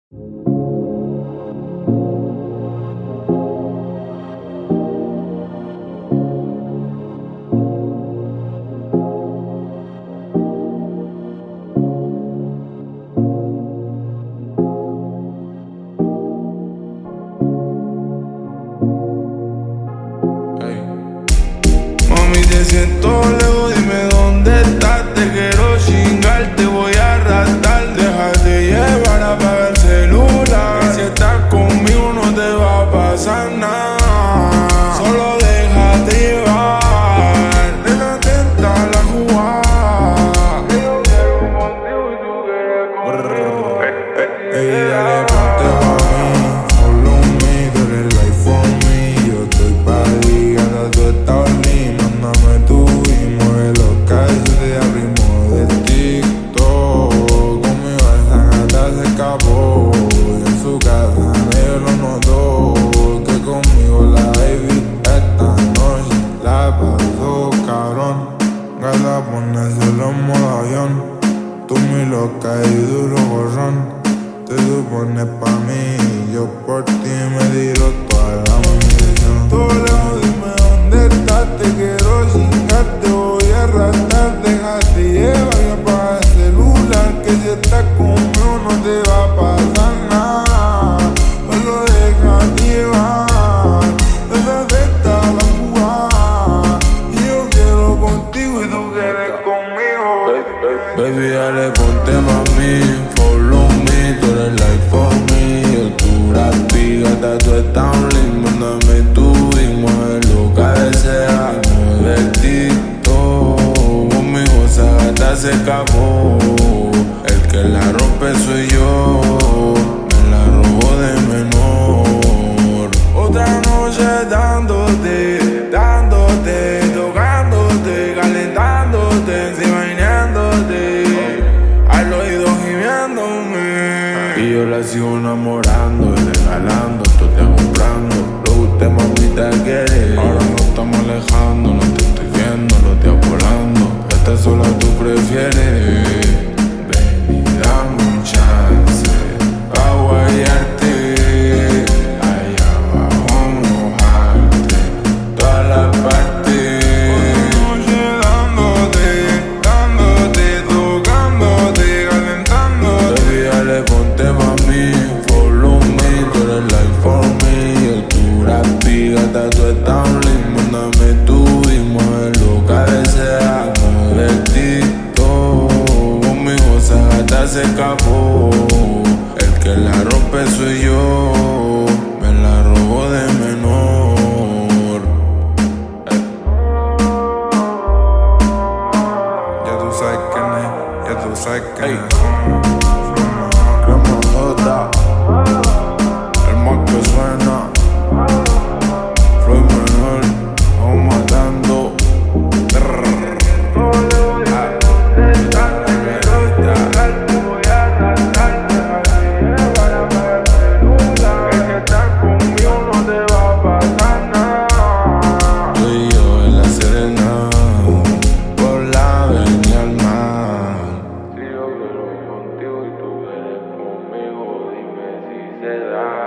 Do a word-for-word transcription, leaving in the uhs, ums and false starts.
Mami, te siento lejos, dime dónde estás. Te quiero chingar, te voy a arrastrar. Déjate llevar, apaga el celular, que si estás conmigo no te va a pasar nada. Solo déjate llevar, nena, atenta a la jugada. Yo quiero contigo y tú quieres conmigo. Ey, dale, ponte pa' mí, follow me, tú eres life for me. Yo estoy pa' ti, gata, tú estás lindo. Mándame tú y mueve los callos de ritmo de TikTok. Conmigo esa gata se escapó y en su casa nadie lo notó. Que conmigo la baby esta noche la pasó cabrón. Gata, ponéselo en modo avión. Tú muy loca y duro gorrón. Te supones pa' mí, yo por ti me tiro toda la munición. Todo lejos, dime dónde estás, te quiero chingar, te voy a arrastrar. Déjate llevar y apaga el celular, que si estás conmigo no te va a pasar nada. Solo déjate llevar, desde esta la jugada. Y yo quiero contigo y tú quieres conmigo. Baby, dale, ponte pa' mí, follow me, tú eres life for me. Yo tu rapi, gata, tú estás lindo. Mándame tú y mueve lo que sea, mueve el TikTok. Conmigo esa gata se escapó, el que la rompe soy yo. Me la robó de menor. Otra noche dándote, dándote, tocándote, calentándote, encima bañándote, al oído gimiéndome. Y yo la sigo enamorando y regalando, tú te comprando lo que usted mamita quiere. Ahora nos estamos alejando, no te estoy viendo, los días volando. Esta sola tú prefieres. Ven y dame un chance pa' guayarte, allá abajo mojarte toda la parte. Otra noche dándote, dándote, tocándote, calentándote. Baby, dale, ponte pa' mí, follow me, tú eres life for me. Yo tu rapi, gata, tú estás lindo. Mándame tú y mueve lo que sea, mueve el TikTok. Conmigo esa gata se escapó, el que la rompe soy yo. Me la robó de menor. Ey. Ya tú sabes quién es, ya tú sabes quién es. Cremosota, el más que suena. Floyd Menor, vamos matando. Tú y yo en la Serena, por la avenida al mar. Si yo quiero contigo y tú quieres conmigo, dime si se da.